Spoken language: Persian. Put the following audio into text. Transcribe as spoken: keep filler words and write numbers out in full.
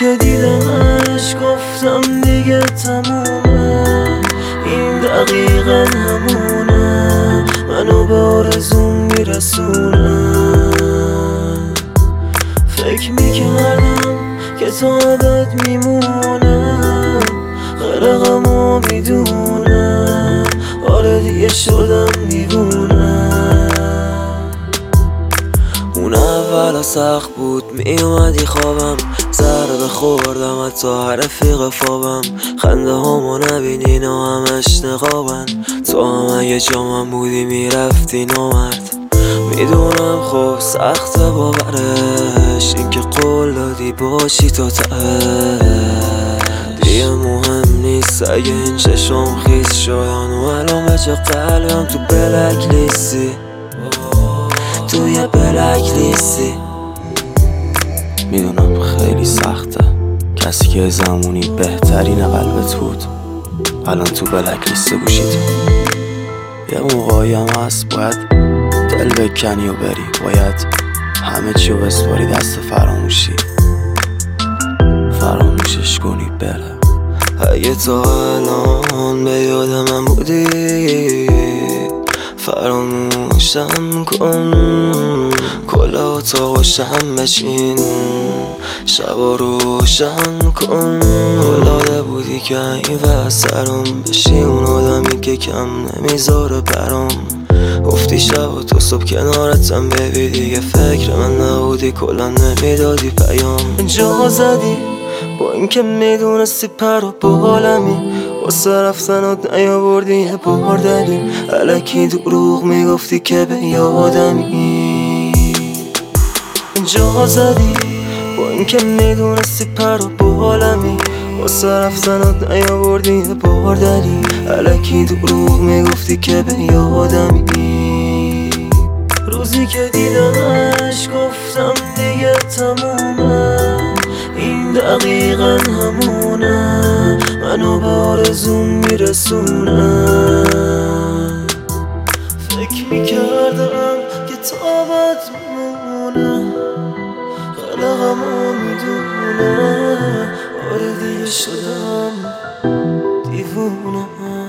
که دیدمش گفتم دیگه تمومه، این دقیقا همونه، منو به آرزوم میرسونه. فکر میکردم که تا ابد میمونم، غرقمو میدونم، آره دیگه شدم دیوونه. اون اولا سخت بود، میومدی خوابم، ضربه خوردم حتی هر رفیق فابم، خنده هامو نبینی نا همش نقابن، تو هم اگه جامم بودی میرفتی نامرد. میدونم خب سخت باورش، این که قول دادی باشی تا ته، دیگه مهم نیست اگه این چشم خیس شدن و الان بچه قلبم تو بلک لیستی، تو یه بلک لیستی. میدونم خیلی سخته، کسی که زمونی بهترین قلبت بود الان تو بلک لیست گوشیت. یه موقعی هم هست باید دل بکنی و بری، باید همه چی رو بسپاری دست فراموشی، فراموشش کنی بره. اگه تا الان به یاد من بودی فراموشم کن، کلا اتاق روشن بشین، شبا روشن کن. الهاده بودی که این وسرم بشی اون آدمی که کم نمیذاره برام، گفتی شب و تو صبح کنارتم ببی، دیگه فکر من نبودی کلا نمیدادی پیام. جا زدی با اینکه میدونستی پر و بالمی، واسه رفتنات نیاوردی یه بار دلیل، الکی دروغ میگفتی که به یادمی. جا زدی با اینکه میدونستی پر و بالمی، واسه رفتنات نیاوردی یه بار دلیل، الکی دروغ میگفتی که به یادمی. روزی که دیدمش گفتم دیگه تمومه، این دقیقا همونه، منو به آرزوم میرسونه. فکر میکردم که تا ابد میمونه، غرقمو میدونه، آره دیگه شدم دیوونه.